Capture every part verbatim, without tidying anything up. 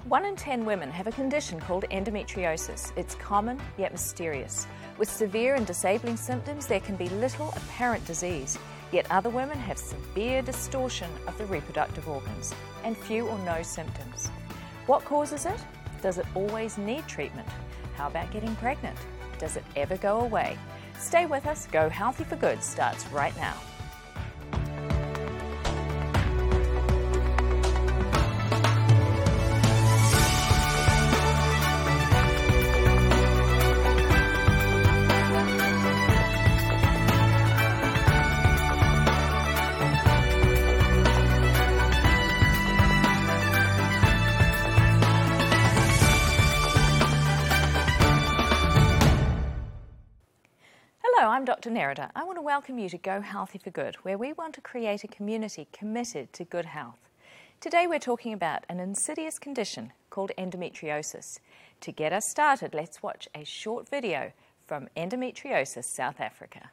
One in ten women have a condition called endometriosis. It's common yet mysterious. With severe and disabling symptoms, there can be little apparent disease. Yet other women have severe distortion of the reproductive organs and few or no symptoms. What causes it? Does it always need treatment? How about getting pregnant? Does it ever go away? Stay with us. Go Healthy for Good starts right now. Hello, I'm Doctor Nerida. I want to welcome you to Go Healthy for Good, where we want to create a community committed to good health. Today we're talking about an insidious condition called endometriosis. To get us started, let's watch a short video from Endometriosis South Africa.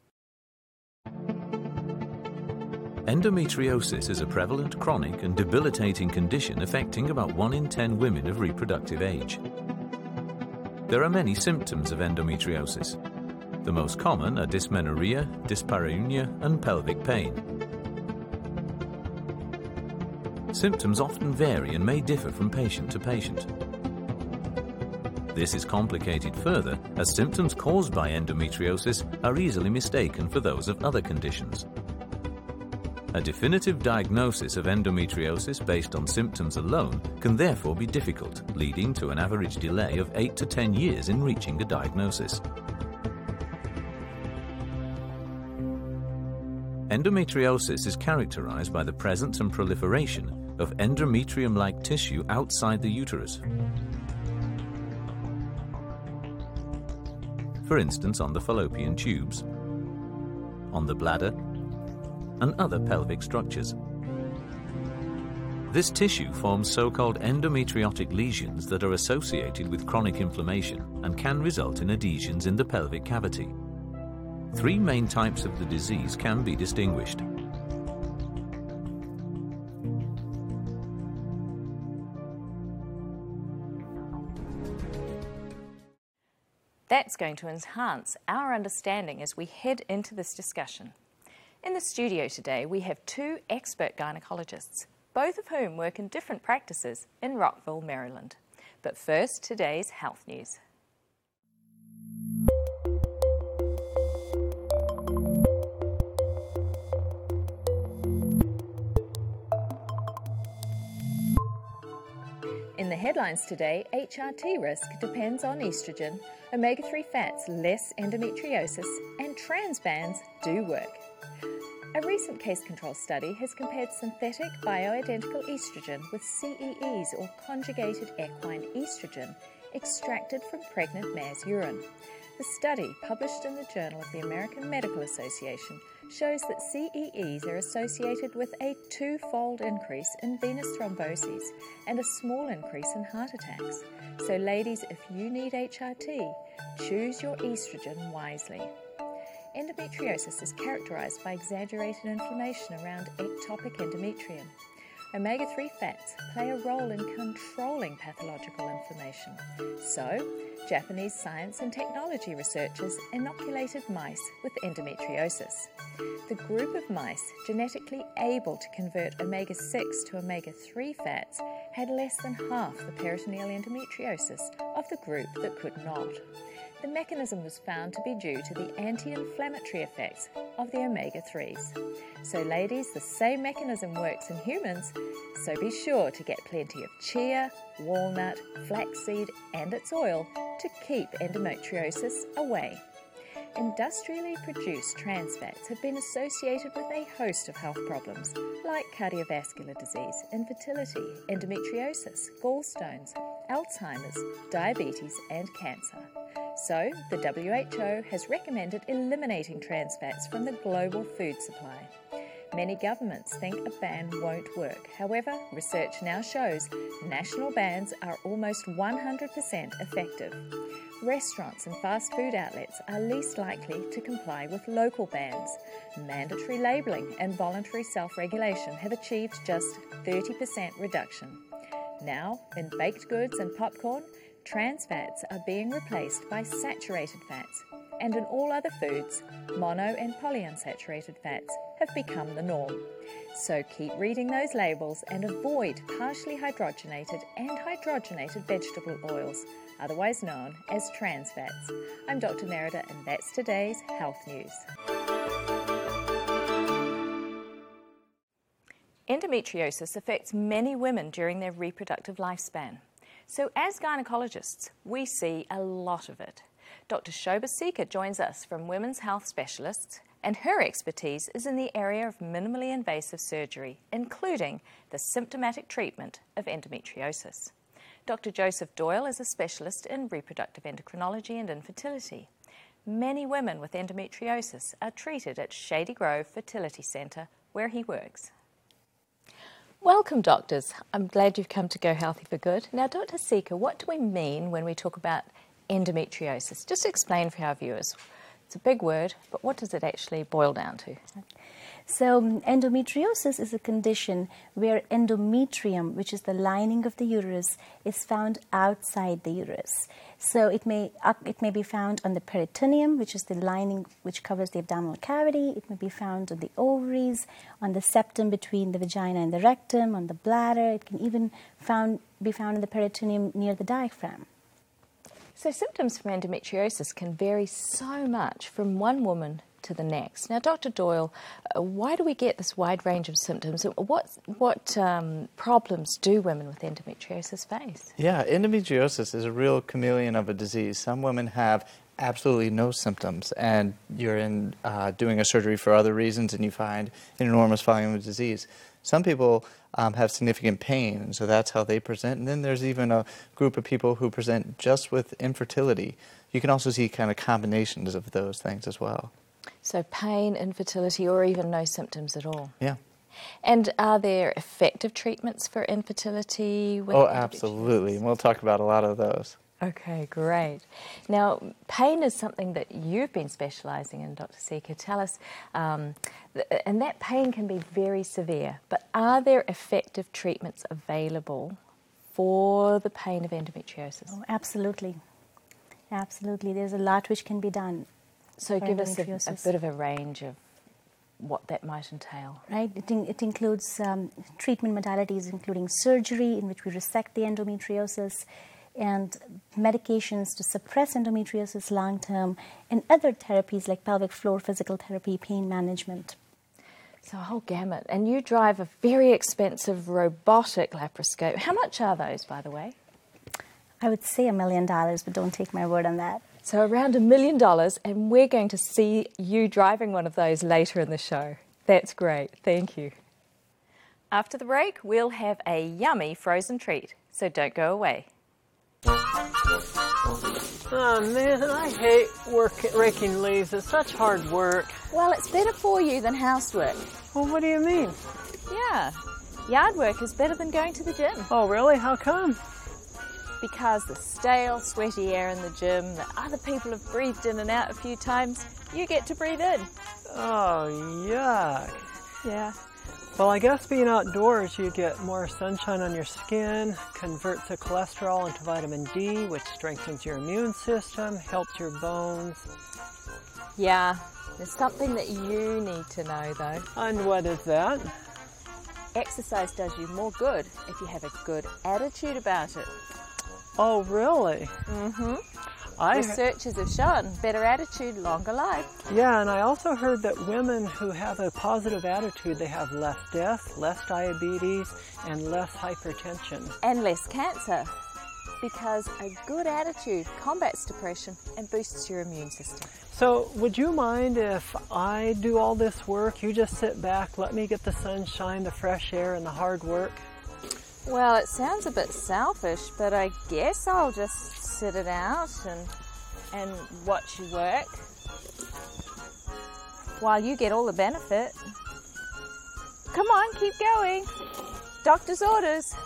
Endometriosis is a prevalent, chronic and debilitating condition affecting about one in ten women of reproductive age. There are many symptoms of endometriosis. The most common are dysmenorrhea, dyspareunia, and pelvic pain. Symptoms often vary and may differ from patient to patient. This is complicated further as symptoms caused by endometriosis are easily mistaken for those of other conditions. A definitive diagnosis of endometriosis based on symptoms alone can therefore be difficult, leading to an average delay of eight to ten years in reaching a diagnosis. Endometriosis is characterized by the presence and proliferation of endometrium-like tissue outside the uterus. For instance, on the fallopian tubes, on the bladder, and other pelvic structures. This tissue forms so-called endometriotic lesions that are associated with chronic inflammation and can result in adhesions in the pelvic cavity. Three main types of the disease can be distinguished. That's going to enhance our understanding as we head into this discussion. In the studio today, we have two expert gynecologists, both of whom work in different practices in Rockville, Maryland. But first, today's health news. In the headlines today, H R T risk depends on estrogen, omega three fats less endometriosis, and trans bands do work. A recent case control study has compared synthetic bioidentical estrogen with C E Es or conjugated equine estrogen extracted from pregnant mares' urine. The study, published in the Journal of the American Medical Association, shows that C E Es are associated with a two-fold increase in venous thromboses and a small increase in heart attacks. So ladies, if you need H R T, choose your estrogen wisely. Endometriosis is characterized by exaggerated inflammation around ectopic endometrium. omega three fats play a role in controlling pathological inflammation. So, Japanese science and technology researchers inoculated mice with endometriosis. The group of mice genetically able to convert omega six to omega three fats had less than half the peritoneal endometriosis of the group that could not. The mechanism was found to be due to the anti-inflammatory effects of the omega threes. So ladies, the same mechanism works in humans, so be sure to get plenty of chia, walnut, flaxseed and its oil to keep endometriosis away. Industrially produced trans fats have been associated with a host of health problems like cardiovascular disease, infertility, endometriosis, gallstones, Alzheimer's, diabetes and cancer. So, the W H O has recommended eliminating trans fats from the global food supply. Many governments think a ban won't work. However, research now shows national bans are almost one hundred percent effective. Restaurants and fast food outlets are least likely to comply with local bans. Mandatory labelling and voluntary self-regulation have achieved just thirty percent reduction. Now, in baked goods and popcorn, trans fats are being replaced by saturated fats, and in all other foods, mono and polyunsaturated fats have become the norm. So keep reading those labels and avoid partially hydrogenated and hydrogenated vegetable oils, otherwise known as trans fats. I'm Doctor Merida, and that's today's Health News. Endometriosis affects many women during their reproductive lifespan. So as gynecologists, we see a lot of it. Doctor Shobha Sikka joins us from Women's Health Specialists, and her expertise is in the area of minimally invasive surgery, including the symptomatic treatment of endometriosis. Doctor Joseph Doyle is a specialist in reproductive endocrinology and infertility. Many women with endometriosis are treated at Shady Grove Fertility Centre, where he works. Welcome, doctors. I'm glad you've come to Go Healthy for Good. Now, Doctor Sikka, what do we mean when we talk about endometriosis? Just explain for our viewers. It's a big word, but what does it actually boil down to? So endometriosis is a condition where endometrium, which is the lining of the uterus, is found outside the uterus. So it may uh, it may be found on the peritoneum, which is the lining which covers the abdominal cavity. It may be found on the ovaries, on the septum between the vagina and the rectum, on the bladder. It can even found, be found in the peritoneum near the diaphragm. So symptoms from endometriosis can vary so much from one woman to the next. Now, Doctor Doyle, uh, why do we get this wide range of symptoms? What, what um, problems do women with endometriosis face? Yeah, endometriosis is a real chameleon of a disease. Some women have absolutely no symptoms, and you're in uh, doing a surgery for other reasons, and you find an enormous volume of disease. Some people um, have significant pain, and so that's how they present. And then there's even a group of people who present just with infertility. You can also see kind of combinations of those things as well. So pain, infertility, or even no symptoms at all? Yeah. And are there effective treatments for infertility? With oh, absolutely. And we'll talk about a lot of those. Okay, great. Now, pain is something that you've been specialising in, Doctor Sikka. Tell us, um, th- and that pain can be very severe, but are there effective treatments available for the pain of endometriosis? Oh, absolutely. Absolutely. There's a lot which can be done. So give us a, a bit of a range of what that might entail. Right. It, in, it includes um, treatment modalities, including surgery, in which we resect the endometriosis, and medications to suppress endometriosis long-term, and other therapies like pelvic floor physical therapy, pain management. So a whole gamut. And you drive a very expensive robotic laparoscope. How much are those, by the way? I would say a million dollars, but don't take my word on that. So around a million dollars, and we're going to see you driving one of those later in the show. That's great. Thank you. After the break, we'll have a yummy frozen treat, so don't go away. Oh man, I hate work raking leaves. It's such hard work. Well, it's better for you than housework. Well, what do you mean? Yeah, yard work is better than going to the gym. Oh, really? How come? Because the stale, sweaty air in the gym that other people have breathed in and out a few times, you get to breathe in. Oh, yuck. Yeah. Well, I guess being outdoors, you get more sunshine on your skin, converts the cholesterol into vitamin D, which strengthens your immune system, helps your bones. Yeah, there's something that you need to know, though. And what is that? Exercise does you more good if you have a good attitude about it. Oh, really? Mm-hmm. I Researchers have shown better attitude, longer life. Yeah, and I also heard that women who have a positive attitude, they have less death, less diabetes, and less hypertension. And less cancer, because a good attitude combats depression and boosts your immune system. So, would you mind if I do all this work, you just sit back, let me get the sunshine, the fresh air, and the hard work? Well, it sounds a bit selfish, but I guess I'll just sit it out and and watch you work while you get all the benefit. Come on, keep going. Doctor's orders.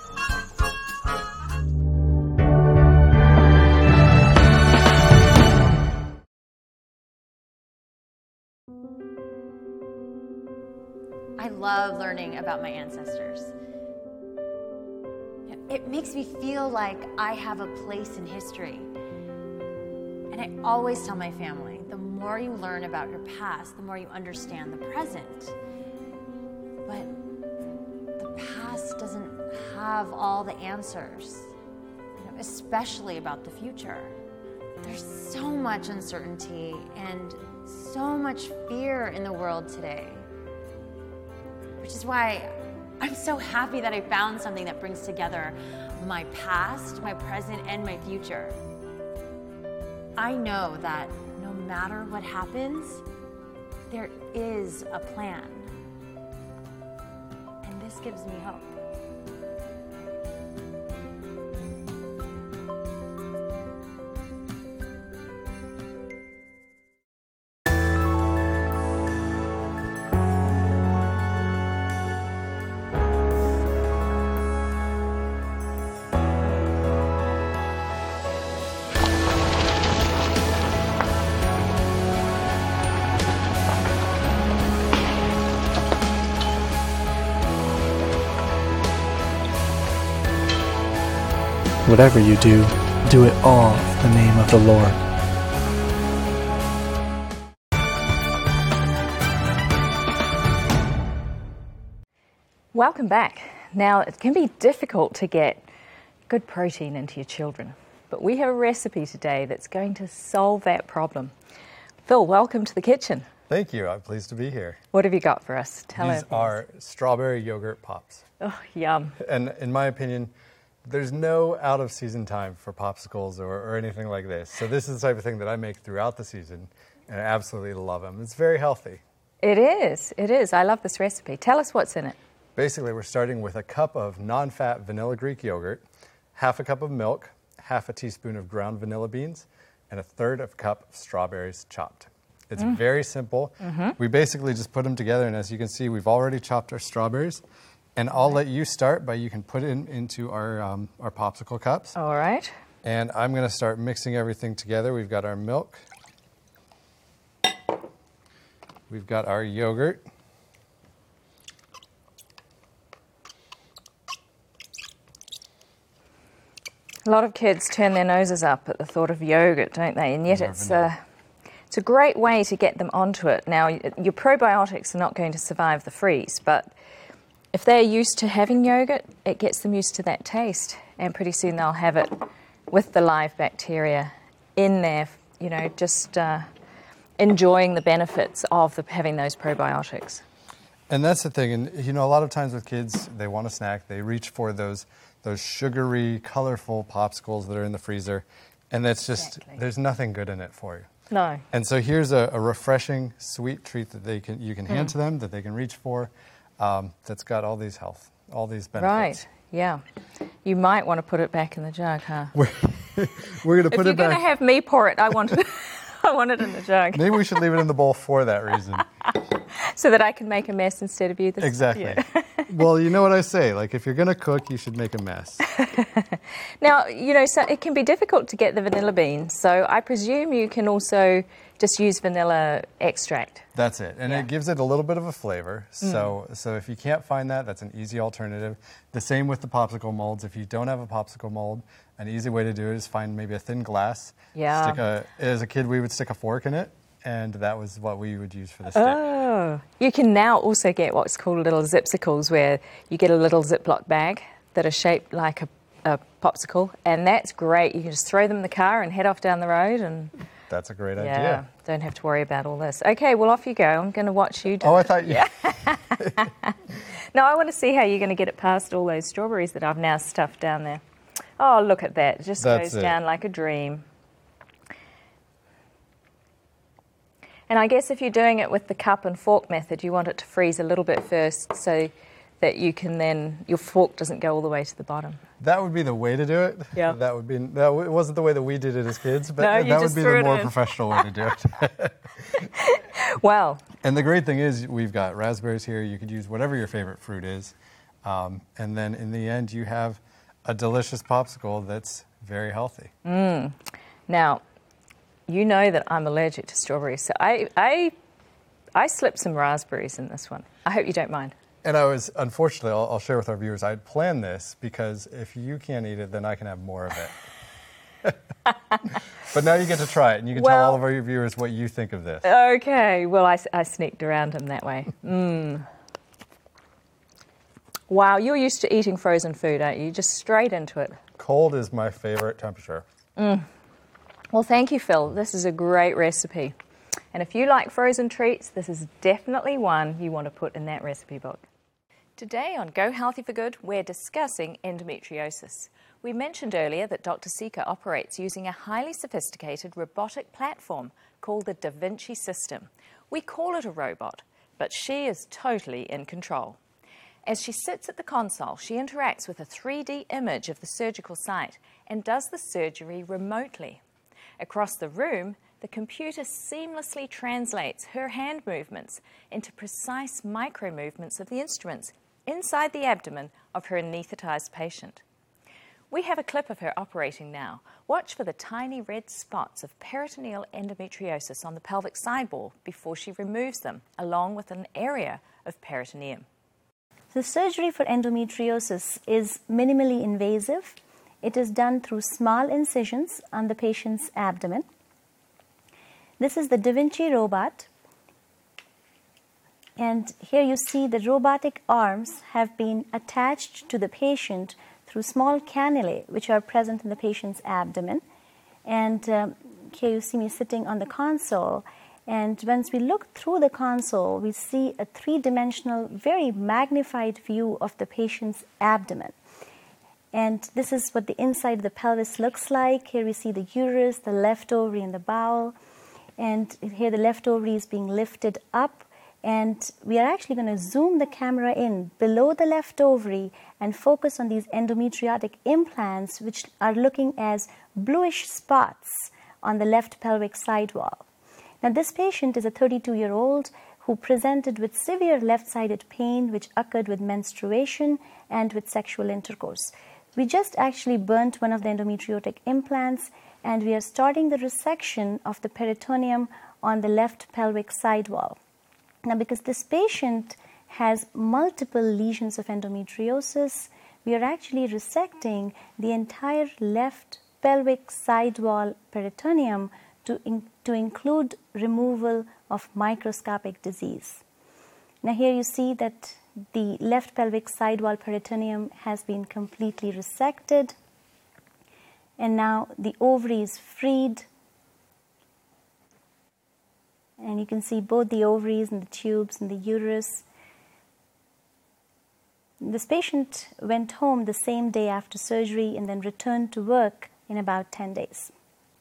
I love learning about my ancestors. it makes me feel like I have a place in history. And I always tell my family, the more you learn about your past, the more you understand the present. But the past doesn't have all the answers, you know, especially about the future. There's so much uncertainty and so much fear in the world today, which is why I'm so happy that I found something that brings together my past, my present, and my future. I know that no matter what happens, there is a plan. And this gives me hope. Whatever you do, do it all in the name of the Lord. Welcome back. Now, it can be difficult to get good protein into your children, but we have a recipe today that's going to solve that problem. Phil, welcome to the kitchen. Thank you. I'm pleased to be here. What have you got for us? Tell These us. are strawberry yogurt pops. Oh, yum. And in my opinion, there's no out-of-season time for popsicles or, or anything like this. So this is the type of thing that I make throughout the season, and I absolutely love them. It's very healthy. It is. It is. I love this recipe. Tell us what's in it. Basically, we're starting with a cup of non-fat vanilla Greek yogurt, half a cup of milk, half a teaspoon of ground vanilla beans, and a third of a cup of strawberries chopped. It's mm. very simple. Mm-hmm. We basically just put them together, and as you can see, we've already chopped our strawberries. And I'll let you start by, you can put it in, into our, um, our popsicle cups. All right. And I'm going to start mixing everything together. We've got our milk. We've got our yogurt. A lot of kids turn their noses up at the thought of yogurt, don't they? And yet it's a, it's a great way to get them onto it. Now, your probiotics are not going to survive the freeze, but if they're used to having yogurt, it gets them used to that taste, and pretty soon they'll have it with the live bacteria in there, you know, just uh, enjoying the benefits of the, having those probiotics. And that's the thing, and you know, a lot of times with kids, they want a snack, they reach for those those sugary, colorful popsicles that are in the freezer, and that's just, exactly. There's nothing good in it for you. No. And so here's a, a refreshing, sweet treat that they can you can hand mm. to them, that they can reach for. Um, that's got all these health, all these benefits. Right, yeah. You might want to put it back in the jug, huh? We're, we're going to put it back. If you're going to have me pour it, I want it, I want it in the jug. Maybe we should leave it in the bowl for that reason. So that I can make a mess instead of you. This exactly. Yeah. Well, you know what I say, like if you're going to cook, you should make a mess. Now, you know, so it can be difficult to get the vanilla beans, so I presume you can also just use vanilla extract. That's it, and yeah. It gives it a little bit of a flavor. Mm. So, so if you can't find that, that's an easy alternative. The same with the popsicle molds. If you don't have a popsicle mold, an easy way to do it is find maybe a thin glass. Yeah. Stick a, as a kid, we would stick a fork in it, and that was what we would use for the stick. Oh, you can now also get what's called little zipsicles, where you get a little Ziploc bag that are shaped like a, a popsicle, and that's great. You can just throw them in the car and head off down the road, and that's a great yeah, idea. Don't have to worry about all this. Okay, well, off you go. I'm going to watch you do Oh, it. I thought you... Yeah. No, I want to see how you're going to get it past all those strawberries that I've now stuffed down there. Oh, look at that. It just that's goes it. down like a dream. And I guess if you're doing it with the cup and fork method, you want it to freeze a little bit first so that you can then, your fork doesn't go all the way to the bottom. That would be the way to do it. Yeah. That would be, that w- wasn't the way that we did it as kids, but no, that would be the more in. professional way to do it. Wow. And the great thing is we've got raspberries here. You could use whatever your favorite fruit is. Um, and then in the end, you have a delicious popsicle that's very healthy. Mm. Now, you know that I'm allergic to strawberries, so I, I, I slipped some raspberries in this one. I hope you don't mind. And I was, unfortunately, I'll, I'll share with our viewers, I had planned this because if you can't eat it, then I can have more of it. But now you get to try it, and you can well, tell all of our viewers what you think of this. Okay, well, I, I sneaked around him that way. Mm. Wow, you're used to eating frozen food, aren't you? Just straight into it. Cold is my favorite temperature. Mm. Well, thank you, Phil. This is a great recipe. And if you like frozen treats, this is definitely one you want to put in that recipe book. Today on Go Healthy for Good, we're discussing endometriosis. We mentioned earlier that Doctor Sika operates using a highly sophisticated robotic platform called the Da Vinci system. We call it a robot, but she is totally in control. As she sits at the console, she interacts with a three D image of the surgical site and does the surgery remotely. Across the room, the computer seamlessly translates her hand movements into precise micro movements of the instruments inside the abdomen of her anaesthetized patient. We have a clip of her operating now. Watch for the tiny red spots of peritoneal endometriosis on the pelvic sidewall before she removes them, along with an area of peritoneum. The surgery for endometriosis is minimally invasive. It is done through small incisions on the patient's abdomen. This is the Da Vinci robot. And here you see the robotic arms have been attached to the patient through small cannulae which are present in the patient's abdomen. And um, here you see me sitting on the console. And once we look through the console, we see a three-dimensional, very magnified view of the patient's abdomen. And this is what the inside of the pelvis looks like. Here we see the uterus, the left ovary, and the bowel. And here the left ovary is being lifted up. And we are actually going to zoom the camera in below the left ovary and focus on these endometriotic implants, which are looking as bluish spots on the left pelvic sidewall. Now, this patient is a thirty-two-year-old who presented with severe left-sided pain, which occurred with menstruation and with sexual intercourse. We just actually burnt one of the endometriotic implants, and we are starting the resection of the peritoneum on the left pelvic sidewall. Now, because this patient has multiple lesions of endometriosis, we are actually resecting the entire left pelvic sidewall peritoneum to, in, to include removal of microscopic disease. Now, here you see that the left pelvic sidewall peritoneum has been completely resected, and now the ovary is freed. And you can see both the ovaries and the tubes and the uterus. This patient went home the same day after surgery and then returned to work in about ten days.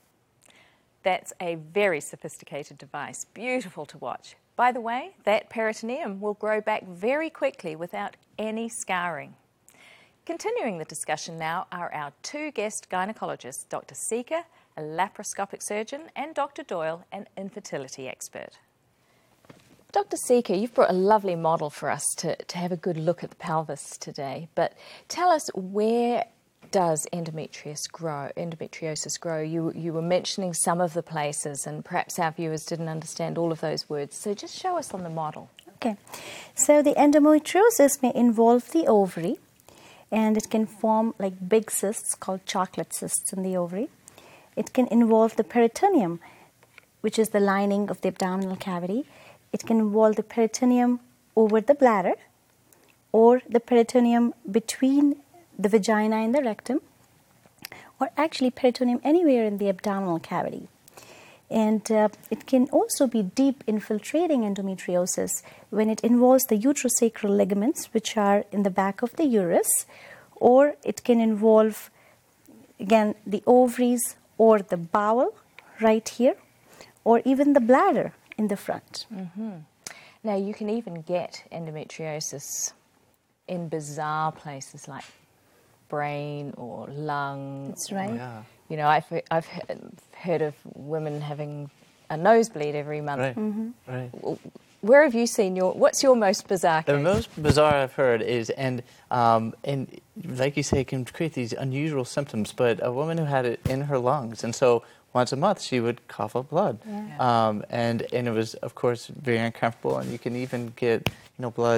That's a very sophisticated device, beautiful to watch. By the way, that peritoneum will grow back very quickly without any scarring. Continuing the discussion now are our two guest gynecologists, Doctor Sika, a laparoscopic surgeon, and Doctor Doyle, an infertility expert. Doctor Sika, you've brought a lovely model for us to, to have a good look at the pelvis today, but tell us, where does endometriosis grow? Endometriosis grow? You, you were mentioning some of the places, and perhaps our viewers didn't understand all of those words, so just show us on the model. Okay, so the endometriosis may involve the ovary, and it can form like big cysts called chocolate cysts in the ovary. It can involve the peritoneum, which is the lining of the abdominal cavity. It can involve the peritoneum over the bladder, or the peritoneum between the vagina and the rectum, or actually peritoneum anywhere in the abdominal cavity. And uh, it can also be deep infiltrating endometriosis when it involves the uterosacral ligaments, which are in the back of the uterus, or it can involve, again, the ovaries or the bowel right here, or even the bladder in the front. Mm-hmm. Now, you can even get endometriosis in bizarre places like brain or lung. That's right. Oh, yeah. You know, I've, I've heard of women having a nosebleed every month. Right, Mm-hmm. right. Where have you seen your, what's your most bizarre case? The most bizarre I've heard is, and um, and like you say, it can create these unusual symptoms, but a woman who had it in her lungs, and so once a month she would cough up blood. Yeah. Um, and, and it was, of course, very uncomfortable, and you can even get, you know, blood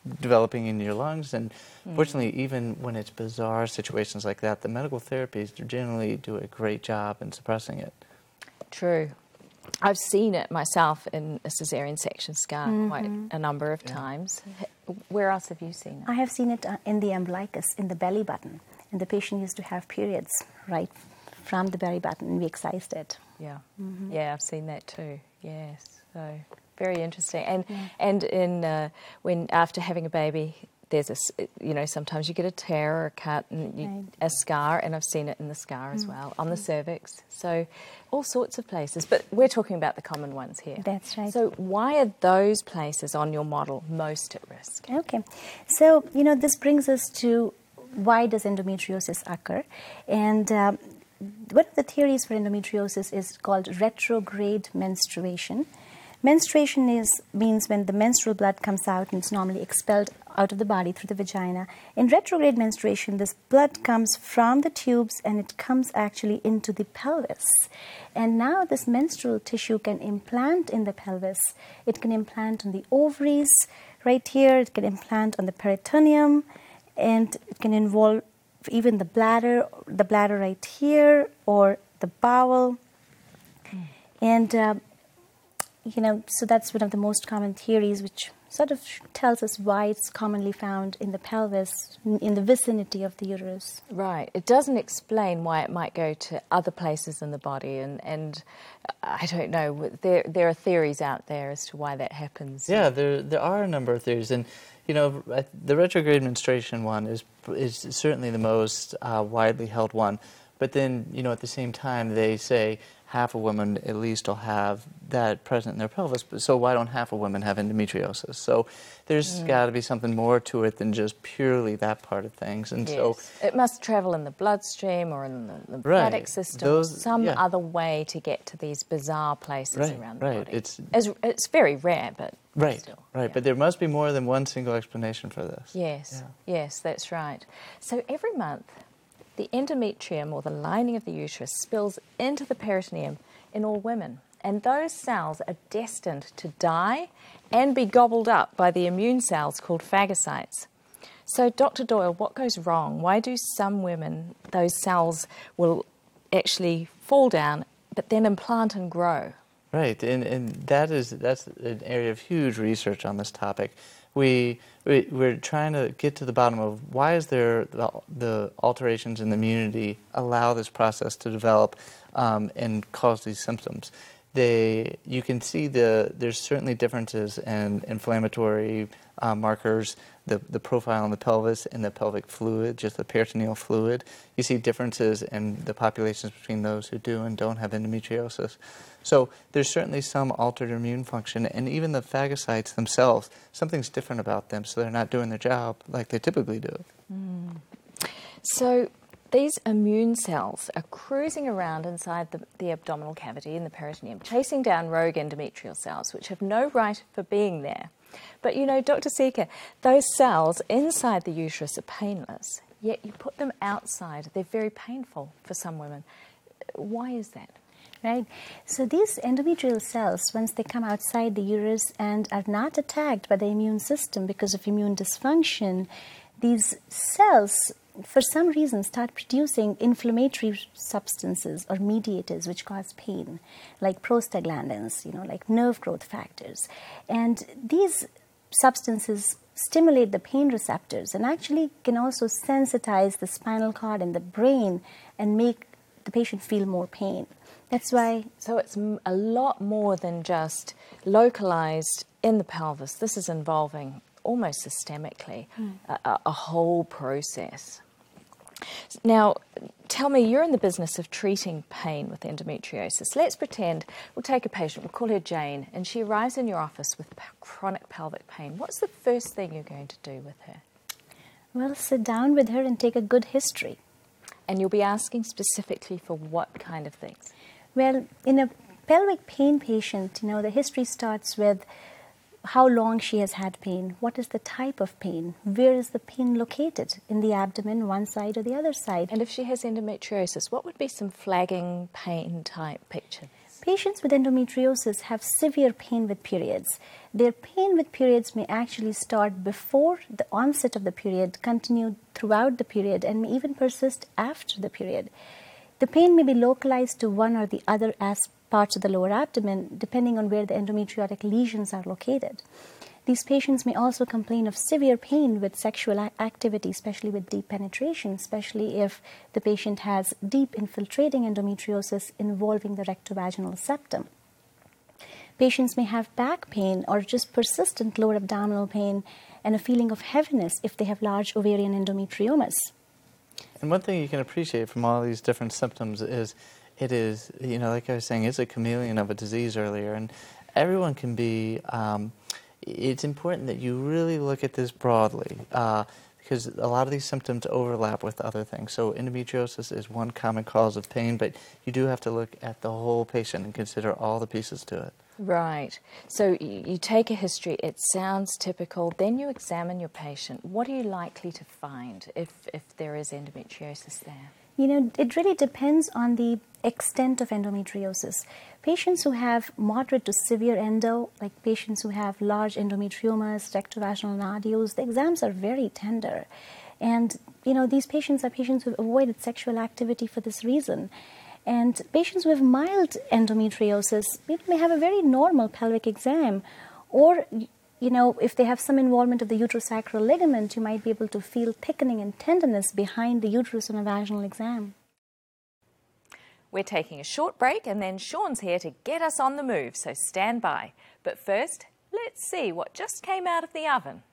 developing in your lungs. And Mm. fortunately, even when it's bizarre situations like that, the medical therapies generally do a great job in suppressing it. True. I've seen it myself in a cesarean section scar Mhm. quite a number of times. Where else have you seen it? I have seen it uh, in the umbilicus, in the belly button, and the patient used to have periods right from the belly button, and we excised it. Yeah, Mhm. yeah, I've seen that too. Yes, so very interesting. And Yeah. and in uh, when after having a baby, there's a s- you know sometimes you get a tear or a cut and you, Right. a scar, and I've seen it in the scar as Mm. well on the cervix. So all sorts of places, but we're talking about the common ones here. That's right. So why are those places on your model most at risk? Okay, so you know this brings us to why does endometriosis occur, and um, one of the theories for endometriosis is called retrograde menstruation. Menstruation is means when the menstrual blood comes out and it's normally expelled out of the body through the vagina. In retrograde menstruation, this blood comes from the tubes and it comes actually into the pelvis. And now this menstrual tissue can implant in the pelvis. It can implant on the ovaries right here. It can implant on the peritoneum, and it can involve even the bladder, the bladder right here, or the bowel. And uh, you know, so that's one of the most common theories, which sort of tells us why it's commonly found in the pelvis, in the vicinity of the uterus. Right. It doesn't explain why it might go to other places in the body, and, and I don't know. There there are theories out there as to why that happens. Yeah, there there are a number of theories, and you know, the retrograde menstruation one is is certainly the most uh, widely held one. But then, you know, at the same time, they say half of women at least will have that present in their pelvis. So why don't half of women have endometriosis? So there's Mm. got to be something more to it than just purely that part of things. And Yes. so It must travel in the bloodstream or in the lymphatic Right. system, Those- some yeah. other way to get to these bizarre places Right, around the right. body. It's As, it's very rare, but right, still. right. But there must be more than one single explanation for this. Yes, Yeah. yes, that's right. So every month, the endometrium, or the lining of the uterus, spills into the peritoneum in all women. And those cells are destined to die and be gobbled up by the immune cells called phagocytes. So, Doctor Doyle, what goes wrong? Why do some women, those cells will actually fall down, but then implant and grow? Right, and, and that is that's an area of huge research on this topic. We, we we're trying to get to the bottom of why is there the, the alterations in the immunity allow this process to develop um, and cause these symptoms. They you can see the there's certainly differences in inflammatory uh, markers, the the profile in the pelvis and the pelvic fluid, just the peritoneal fluid. You see differences in the populations between those who do and don't have endometriosis. So there's certainly some altered immune function, and even the phagocytes themselves, something's different about them, so they're not doing their job like they typically do. Mm. So these immune cells are cruising around inside the, the abdominal cavity in the peritoneum, chasing down rogue endometrial cells, which have no right for being there. But you know, Doctor Seeker, those cells inside the uterus are painless, yet you put them outside. They're very painful for some women. Why is that? Right. So these endometrial cells, once they come outside the uterus and are not attacked by the immune system because of immune dysfunction, these cells, for some reason, start producing inflammatory substances or mediators which cause pain, like prostaglandins, you know, like nerve growth factors. And these substances stimulate the pain receptors and actually can also sensitize the spinal cord and the brain and make the patient feel more pain. That's why... So it's a lot more than just localized in the pelvis. This is involving almost systemically mm. a, a whole process. Now, tell me, you're in the business of treating pain with endometriosis. Let's pretend we'll take a patient, we'll call her Jane, and she arrives in your office with chronic pelvic pain. What's the first thing you're going to do with her? Well, sit down with her and take a good history. And you'll be asking specifically for what kind of things? Well, in a pelvic pain patient, you know, the history starts with how long she has had pain, what is the type of pain, where is the pain located, in the abdomen, one side or the other side. And if she has endometriosis, what would be some flagging pain type picture? Patients with endometriosis have severe pain with periods. Their pain with periods may actually start before the onset of the period, continue throughout the period, and may even persist after the period. The pain may be localized to one or the other as parts of the lower abdomen, depending on where the endometriotic lesions are located. These patients may also complain of severe pain with sexual activity, especially with deep penetration, especially if the patient has deep infiltrating endometriosis involving the rectovaginal septum. Patients may have back pain or just persistent lower abdominal pain and a feeling of heaviness if they have large ovarian endometriomas. And one thing you can appreciate from all these different symptoms is it is, you know, like I was saying, it's a chameleon of a disease earlier, and everyone can be... Um, It's important that you really look at this broadly uh, because a lot of these symptoms overlap with other things. So endometriosis is one common cause of pain, but you do have to look at the whole patient and consider all the pieces to it. Right. So you take a history, it sounds typical, then you examine your patient. What are you likely to find if, if there is endometriosis there? You know, it really depends on the extent of endometriosis. Patients who have moderate to severe endo, like patients who have large endometriomas, rectovaginal nodules, the exams are very tender. And, you know, these patients are patients who have avoided sexual activity for this reason. And patients who have mild endometriosis may have a very normal pelvic exam, or, you know, if they have some involvement of the uterosacral ligament, you might be able to feel thickening and tenderness behind the uterus on a vaginal exam. We're taking a short break and then Sean's here to get us on the move, so stand by. But first, let's see what just came out of the oven.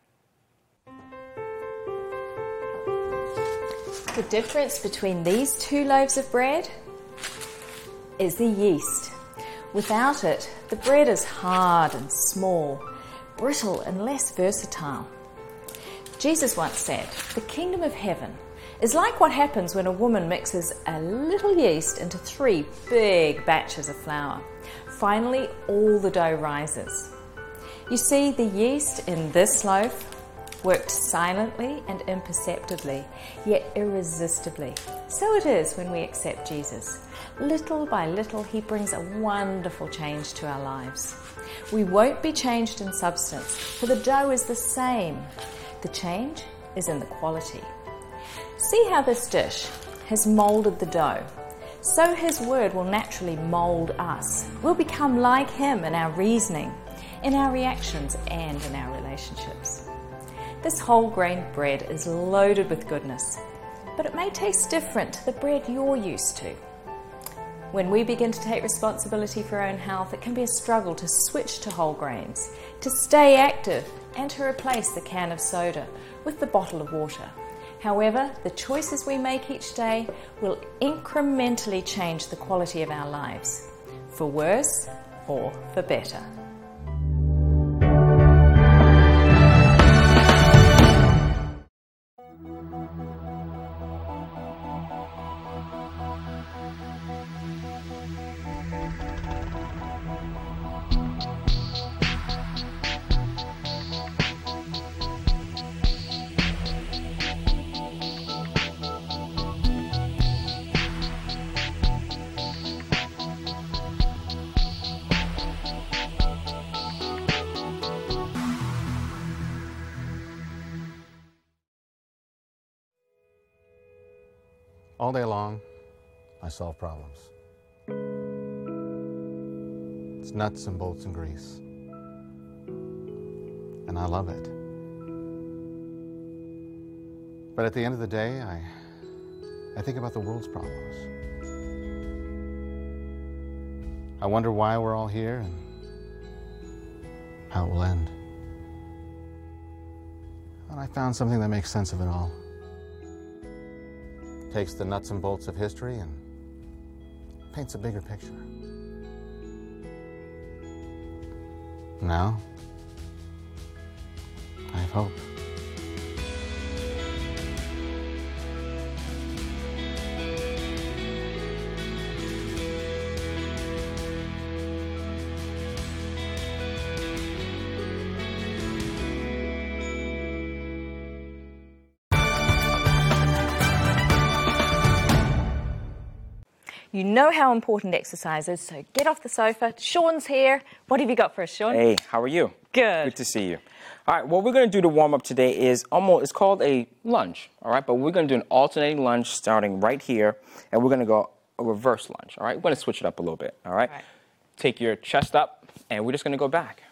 The difference between these two loaves of bread is the yeast. Without it, the bread is hard and small, brittle and less versatile. Jesus once said, "The kingdom of heaven is like what happens when a woman mixes a little yeast into three big batches of flour. Finally, all the dough rises." You see, the yeast in this loaf worked silently and imperceptibly, yet irresistibly. So it is when we accept Jesus. Little by little, he brings a wonderful change to our lives. We won't be changed in substance, for the dough is the same. The change is in the quality. See how this dish has moulded the dough. So his word will naturally mould us. We'll become like him in our reasoning, in our reactions, and in our relationships. This whole grain bread is loaded with goodness, but it may taste different to the bread you're used to. When we begin to take responsibility for our own health, it can be a struggle to switch to whole grains, to stay active, and to replace the can of soda with the bottle of water. However, the choices we make each day will incrementally change the quality of our lives, for worse or for better. All day long, I solve problems. It's nuts and bolts and grease. And I love it. But at the end of the day, I, I think about the world's problems. I wonder why we're all here and how it will end. And I found something that makes sense of it all. Takes the nuts and bolts of history and paints a bigger picture. Now, I have hope. You know how important exercise is, so get off the sofa. Sean's here. What have you got for us, Sean? Hey, how are you? Good. Good to see you. All right, what we're going to do to warm up today is almost, it's called a lunge, all right? But we're going to do an alternating lunge starting right here, and we're going to go a reverse lunge, all right? We're going to switch it up a little bit, all right? All right. Take your chest up, and we're just going to go back.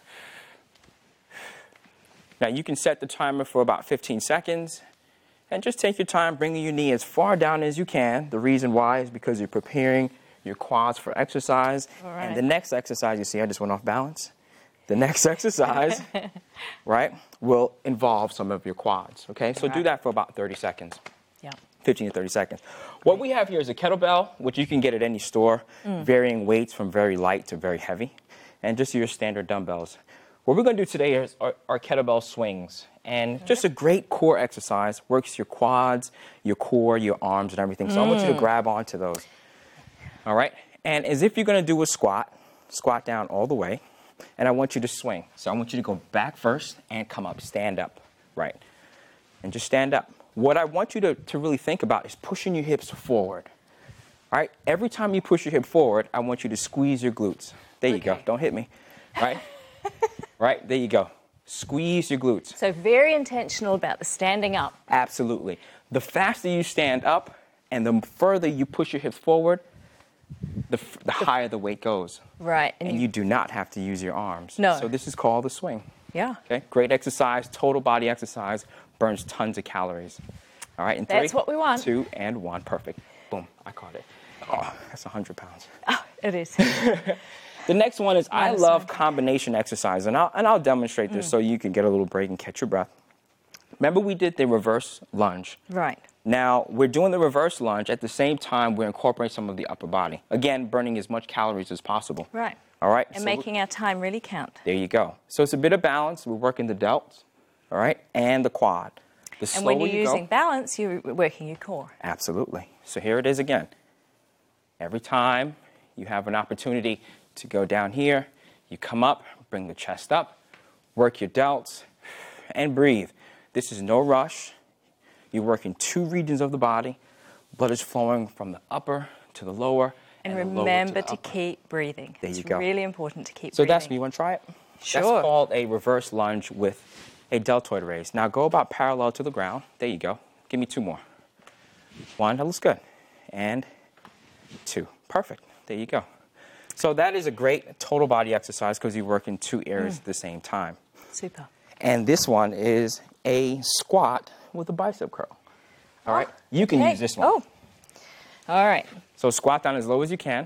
Now, you can set the timer for about fifteen seconds, and just take your time bringing your knee as far down as you can. The reason why is because you're preparing your quads for exercise. All right. And the next exercise, you see I just went off balance. The next exercise, right, will involve some of your quads, okay? So All do right. that for about thirty seconds. Yeah. fifteen to thirty seconds. What we have here is a kettlebell, which you can get at any store, Mm. varying weights from very light to very heavy, and just your standard dumbbells. What we're going to do today is our, our kettlebell swings, and just a great core exercise, works your quads, your core, your arms, and everything. So I want you to Mm. grab onto those, all right? And as if you're going to do a squat, squat down all the way, and I want you to swing. So I want you to go back first and come up, stand up, right? And just stand up. What I want you to, to really think about is pushing your hips forward. All right? Every time you push your hip forward, I want you to squeeze your glutes. There you go. Okay. Don't hit me. Right? Right? There you go. Squeeze your glutes. So very intentional about the standing up. Absolutely. The faster you stand up and the further you push your hips forward, the, f- the higher the weight goes. Right. And you do not have to use your arms. No. So this is called the swing. Yeah. Okay, great exercise, total body exercise, burns tons of calories. All right, in three, That's what we want. two, and one. Perfect. Boom, I caught it. Oh, that's one hundred pounds. Oh, it is. The next one is I Nice. love combination exercise, and I'll, and I'll demonstrate this Mm. so you can get a little break and catch your breath. Remember we did the reverse lunge. Right. Now, we're doing the reverse lunge. At the same time, we're incorporating some of the upper body. Again, burning as much calories as possible. Right. All right? And so making our time really count. There you go. So it's a bit of balance. We're working the delts, all right, and the quad. The And slower when you're you using go, balance, you're working your core. absolutely. So here it is again. Every time you have an opportunity to go down here, you come up, bring the chest up, work your delts, and breathe. This is no rush. You're working two regions of the body. Blood is flowing from the upper to the lower. And, And the lower remember to to, the upper. keep breathing. There it's you go. really important to keep So breathing. that's, you want to try it? Sure. That's called a reverse lunge with a deltoid raise. Now go about parallel to the ground. There you go. Give me two more. One, that looks good. And two. Perfect. There you go. So that is a great total body exercise because you work in two areas Mm. at the same time. Super. And this one is a squat with a bicep curl. All right? You can Okay. use this one. Oh. All right. So squat down as low as you can.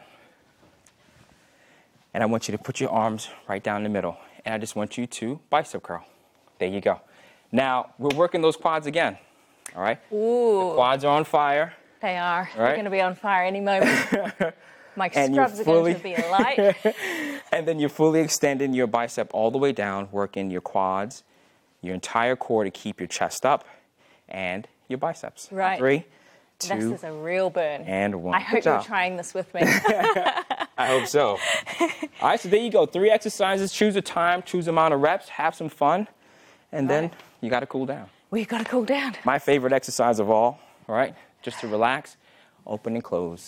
And I want you to put your arms right down the middle. And I just want you to bicep curl. There you go. Now, we're working those quads again. All right? Ooh. The quads are on fire. They are. Right. They're going to be on fire any moment. My And you're scrubs are fully- going to be light. And then you're fully extending your bicep all the way down, working your quads, your entire core to keep your chest up, and your biceps. Right. Three, This two, is a real burn. and one. I Good hope you're job. trying this with me. I hope so. All right, so there you go. Three exercises. Choose a time, choose amount of reps, have some fun, and then you got to cool down. We've got to cool down. My favorite exercise of all, all right, just to relax, open and close.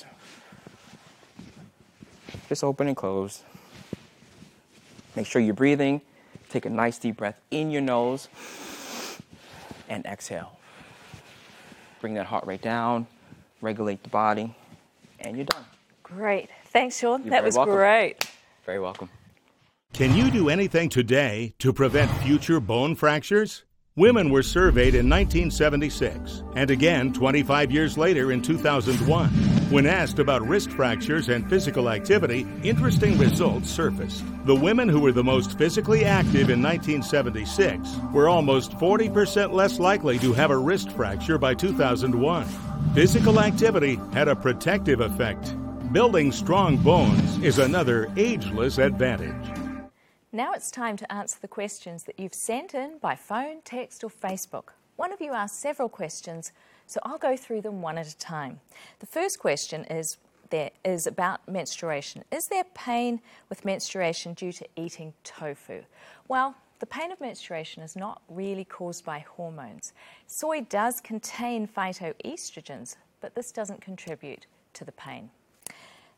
Just open and close. Make sure you're breathing. Take a nice deep breath in your nose and exhale. Bring that heart rate down, regulate the body, and you're done. Great. Thanks, Sean. You're that very was welcome. great. Very welcome. Can you do anything today to prevent future bone fractures? Women were surveyed in nineteen seventy-six and again twenty-five years later in two thousand one. When asked about wrist fractures and physical activity, interesting results surfaced. The women who were the most physically active in nineteen seventy-six were almost forty percent less likely to have a wrist fracture by two thousand one. Physical activity had a protective effect. Building strong bones is another ageless advantage. Now it's time to answer the questions that you've sent in by phone, text, or Facebook. One of you asked several questions, so I'll go through them one at a time. The first question is there is about menstruation. Is there pain with menstruation due to eating tofu? Well, the pain of menstruation is not really caused by hormones. Soy does contain phytoestrogens, but this doesn't contribute to the pain.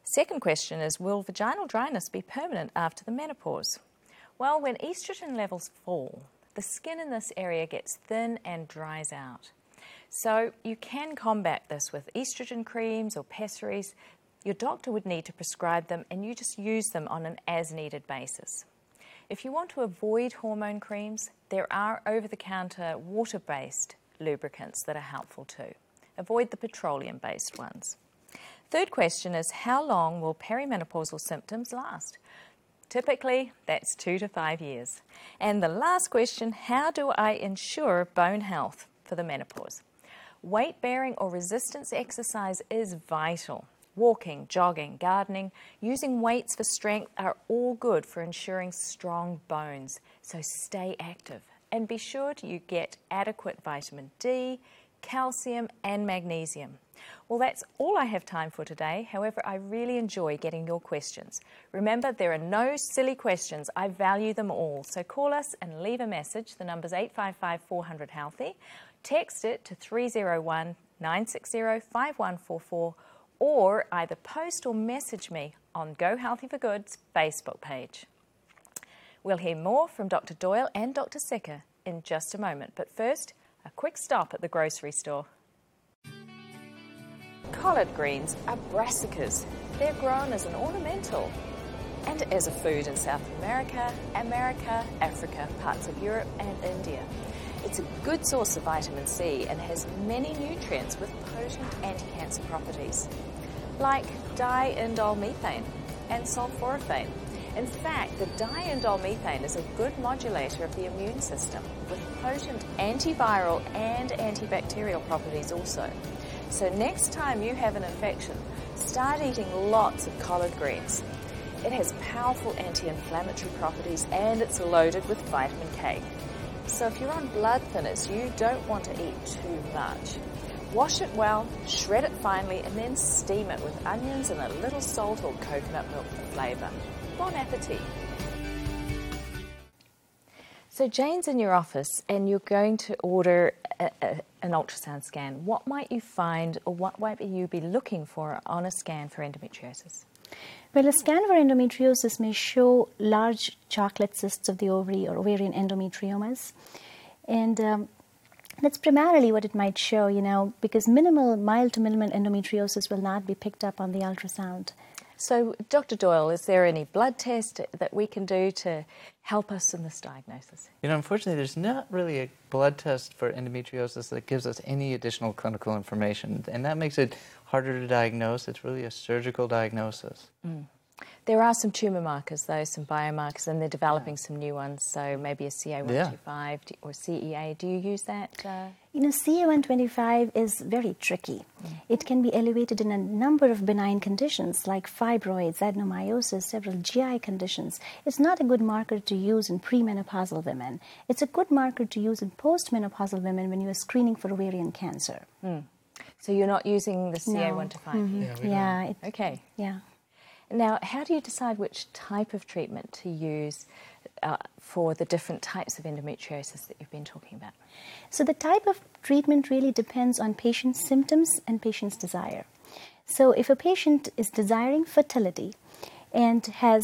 Second question is, will vaginal dryness be permanent after the menopause? Well, when estrogen levels fall, the skin in this area gets thin and dries out. So you can combat this with estrogen creams or pessaries. Your doctor would need to prescribe them, and you just use them on an as-needed basis. If you want to avoid hormone creams, there are over-the-counter water-based lubricants that are helpful too. Avoid the petroleum-based ones. Third question is, how long will perimenopausal symptoms last? Typically, that's two to five years. And the last question, how do I ensure bone health for the menopause? Weight-bearing or resistance exercise is vital. Walking, jogging, gardening, using weights for strength are all good for ensuring strong bones. So stay active and be sure you get adequate vitamin D, calcium and magnesium. Well, that's all I have time for today. However, I really enjoy getting your questions. Remember, there are no silly questions. I value them all. So call us and leave a message. The number's eight five five, four hundred, healthy. Text it to three oh one, nine six oh, five one four four or either post or message me on Go Healthy for Good's Facebook page. We'll hear more from Doctor Doyle and Doctor Secker in just a moment, but first, a quick stop at the grocery store. Collard greens are brassicas. They're grown as an ornamental and as a food in South America, America, Africa, parts of Europe and India. It's a good source of vitamin C and has many nutrients with potent anti-cancer properties, like diindole methane and sulforaphane. In fact, the diindole methane is a good modulator of the immune system with potent antiviral and antibacterial properties also. So next time you have an infection, start eating lots of collard greens. It has powerful anti-inflammatory properties and it's loaded with vitamin K. So if you're on blood thinners, you don't want to eat too much. Wash it well, shred it finely, and then steam it with onions and a little salt or coconut milk for flavour. Bon appetit. So Jane's in your office and you're going to order a, a, an ultrasound scan. What might you find, or what might you be looking for on a scan for endometriosis? Well, a scan for endometriosis may show large chocolate cysts of the ovary or ovarian endometriomas. And um, that's primarily what it might show, you know, because minimal, mild to minimal endometriosis will not be picked up on the ultrasound. So, Doctor Doyle, is there any blood test that we can do to help us in this diagnosis? You know, unfortunately, there's not really a blood test for endometriosis that gives us any additional clinical information, and that makes it harder to diagnose. It's really a surgical diagnosis. Mm. There are some tumour markers, though, some biomarkers, and they're developing some new ones, so maybe a C A one twenty-five yeah. or C E A. Do you use that? Uh... You know, C A one twenty-five is very tricky. Mm. It can be elevated in a number of benign conditions like fibroids, adenomyosis, several G I conditions. It's not a good marker to use in premenopausal women. It's a good marker to use in postmenopausal women when you are screening for ovarian cancer. Mm. So you're not using the C A one twenty-five? No. Mm-hmm. Yeah. yeah it, okay. Yeah. Now, how do you decide which type of treatment to use uh, for the different types of endometriosis that you've been talking about? So the type of treatment really depends on patient's symptoms and patient's desire. So if a patient is desiring fertility and has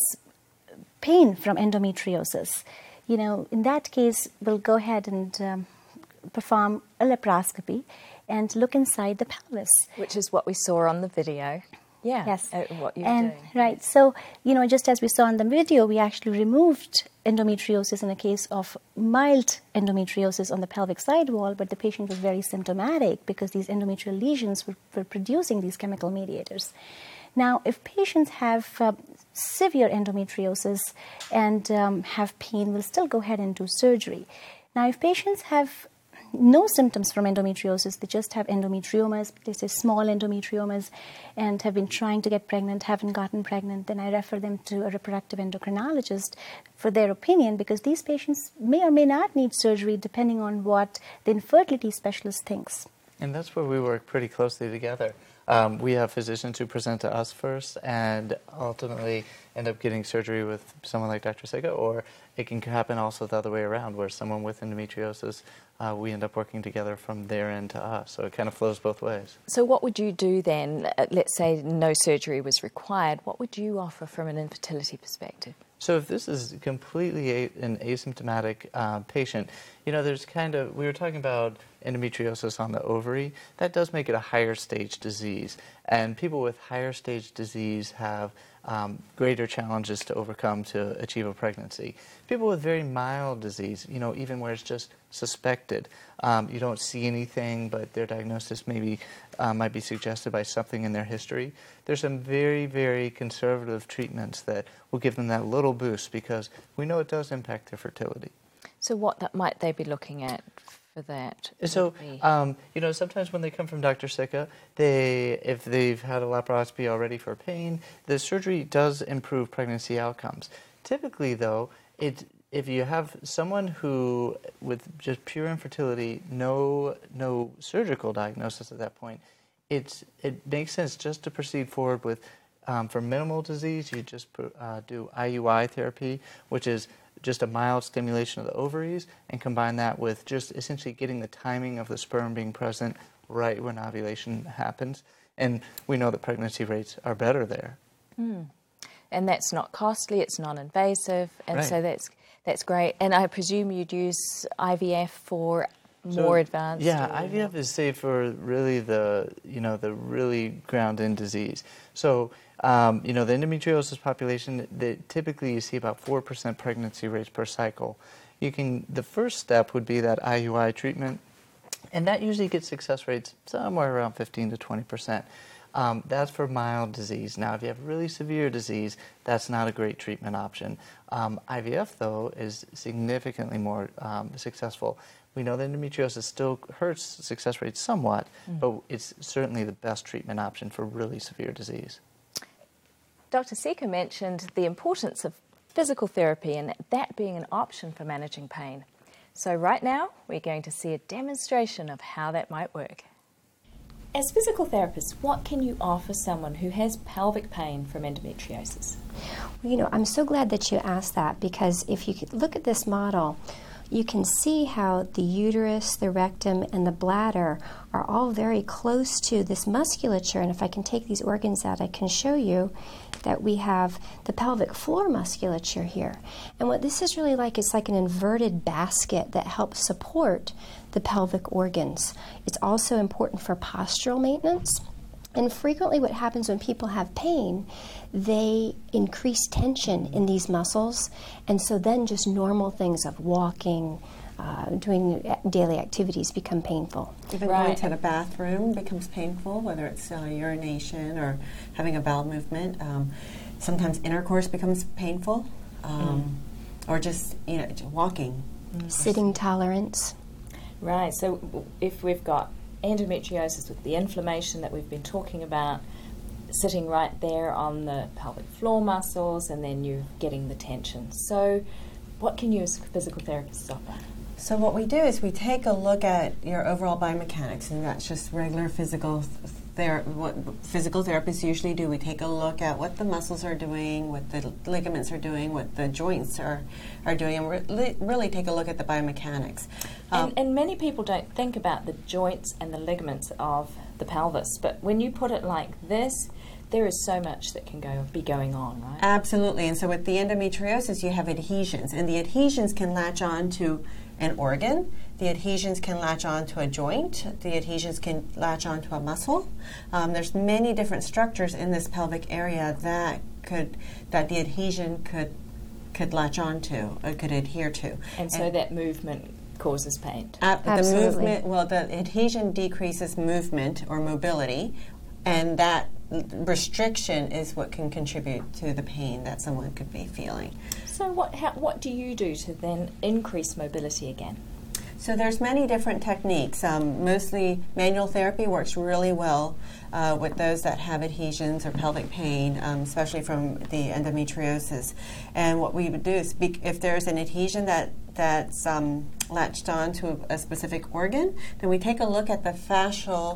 pain from endometriosis, you know, in that case, we'll go ahead and um, perform a laparoscopy and look inside the pelvis. Which is what we saw on the video. Yeah, yes. Uh, what you're and, doing. Right, so, you know, just as we saw in the video, we actually removed endometriosis in a case of mild endometriosis on the pelvic side wall, but the patient was very symptomatic because these endometrial lesions were, were producing these chemical mediators. Now, if patients have uh, severe endometriosis and um, have pain, we'll still go ahead and do surgery. Now, if patients have no symptoms from endometriosis, they just have endometriomas, they say small endometriomas, and have been trying to get pregnant, haven't gotten pregnant, then I refer them to a reproductive endocrinologist for their opinion, because these patients may or may not need surgery depending on what the infertility specialist thinks. And that's where we work pretty closely together. Um, we have physicians who present to us first, and ultimately end up getting surgery with someone like Doctor Sika, or it can happen also the other way around, where someone with endometriosis, uh, we end up working together from their end to us. So it kind of flows both ways. So what would you do then? Uh, let's say no surgery was required. What would you offer from an infertility perspective? So if this is completely a, an asymptomatic uh, patient, you know, there's kind of, we were talking about endometriosis on the ovary. That does make it a higher stage disease. And people with higher stage disease have um, greater challenges to overcome to achieve a pregnancy. People with very mild disease, you know, even where it's just suspected, um, you don't see anything, but their diagnosis maybe uh, might be suggested by something in their history. There's some very, very conservative treatments that will give them that little boost, because we know it does impact their fertility. So what that might they be looking at for that? So, um, you know, sometimes when they come from Doctor Sika, they, if they've had a laparoscopy already for pain, the surgery does improve pregnancy outcomes. Typically, though, it, if you have someone who, with just pure infertility, no, no surgical diagnosis at that point, it's, it makes sense just to proceed forward with, um, for minimal disease, you just uh, do I U I therapy, which is just a mild stimulation of the ovaries, and combine that with just essentially getting the timing of the sperm being present right when ovulation happens. And we know that pregnancy rates are better there. Mm. And that's not costly, it's non-invasive, and right. so that's that's great. And I presume you'd use I V F for So, more advanced. Yeah, I V F is safe for really the, you know, the really ground-in disease. So, um, you know, the endometriosis population, they, typically you see about four percent pregnancy rates per cycle. You can, the first step would be that I U I treatment, and that usually gets success rates somewhere around fifteen to twenty percent. Um, that's for mild disease. Now, if you have really severe disease, that's not a great treatment option. Um, I V F, though, is significantly more um, successful. We know that endometriosis still hurts success rates somewhat, mm. but it's certainly the best treatment option for really severe disease. Doctor Sika mentioned the importance of physical therapy and that being an option for managing pain. So right now, we're going to see a demonstration of how that might work. As physical therapists, what can you offer someone who has pelvic pain from endometriosis? Well, you know, I'm so glad that you asked that, because if you look at this model, you can see how the uterus, the rectum, and the bladder are all very close to this musculature. And if I can take these organs out, I can show you that we have the pelvic floor musculature here. And what this is really like, it's like an inverted basket that helps support the pelvic organs. It's also important for postural maintenance. And frequently what happens when people have pain, they increase tension in these muscles, and so then just normal things of walking, uh, doing daily activities become painful. Even right. going to the bathroom becomes painful, whether it's uh, urination or having a bowel movement. Um, sometimes intercourse becomes painful, um, mm. or just you know walking. Mm. Sitting tolerance. Right, so if we've got endometriosis with the inflammation that we've been talking about, sitting right there on the pelvic floor muscles, and then you're getting the tension. So what can you as physical therapists offer? So what we do is we take a look at your overall biomechanics, and that's just regular physical ther- what physical therapists usually do. We take a look at what the muscles are doing, what the ligaments are doing, what the joints are, are doing, and re- really take a look at the biomechanics. Um, and, and many people don't think about the joints and the ligaments of the pelvis, but when you put it like this, there is so much that can go be going on, right? Absolutely. And so with the endometriosis, you have adhesions, and the adhesions can latch on to an organ. The adhesions can latch on to a joint. The adhesions can latch on to a muscle. Um, there's many different structures in this pelvic area that could that the adhesion could could latch on to, or could adhere to. And so and that movement causes pain. Uh, the movement, well, the adhesion decreases movement or mobility, and that restriction is what can contribute to the pain that someone could be feeling. So what how, what do you do to then increase mobility again? So there's many different techniques. Um, mostly manual therapy works really well uh, with those that have adhesions or pelvic pain, um, especially from the endometriosis. And what we would do is, be, if there's an adhesion that that's um, latched on to a specific organ, then we take a look at the fascial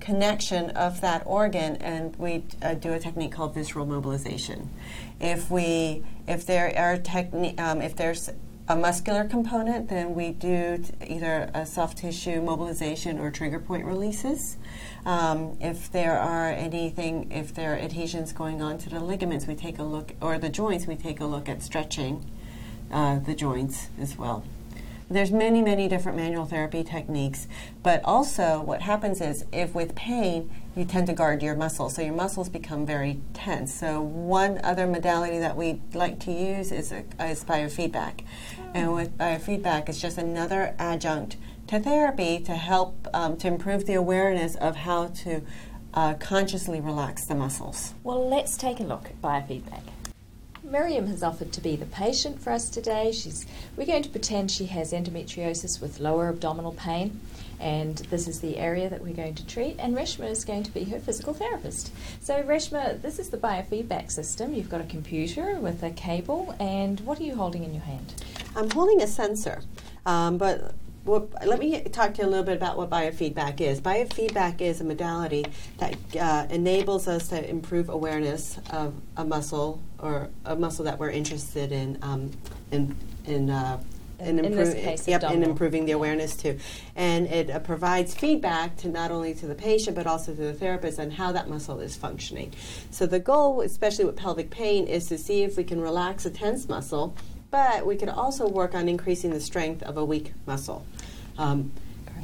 connection of that organ, and we uh, do a technique called visceral mobilization. If we, if there are techni- um, if there's a muscular component, then we do t- either a soft tissue mobilization or trigger point releases. Um, if there are anything, if there are adhesions going on to the ligaments, we take a look, or the joints, we take a look at stretching uh, the joints as well. There's many, many different manual therapy techniques, but also what happens is if with pain, you tend to guard your muscles, so your muscles become very tense. So one other modality that we like to use is, a, is biofeedback. And with biofeedback, it's just another adjunct to therapy to help um, to improve the awareness of how to uh, consciously relax the muscles. Well, let's take a look at biofeedback. Miriam has offered to be the patient for us today. She's, we're going to pretend she has endometriosis with lower abdominal pain, and this is the area that we're going to treat, and Reshma is going to be her physical therapist. So Reshma, this is the biofeedback system. You've got a computer with a cable, and what are you holding in your hand? I'm holding a sensor, um, but Well, let me talk to you a little bit about what biofeedback is. Biofeedback is a modality that uh, enables us to improve awareness of a muscle or a muscle that we're interested in um, in in, uh, in, in, improve, in this case, yep, in abdominal. improving the awareness too. And it uh, provides feedback to not only to the patient but also to the therapist on how that muscle is functioning. So the goal, especially with pelvic pain, is to see if we can relax a tense muscle, but we could also work on increasing the strength of a weak muscle. Um,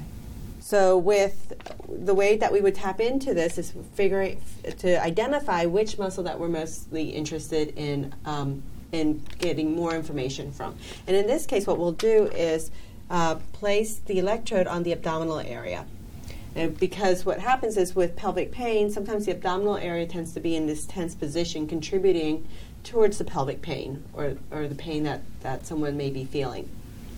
so with the way that we would tap into this is figure to identify which muscle that we're mostly interested in um, in getting more information from. And in this case, what we'll do is uh, place the electrode on the abdominal area. And because what happens is with pelvic pain, sometimes the abdominal area tends to be in this tense position, contributing towards the pelvic pain or, or the pain that, that someone may be feeling.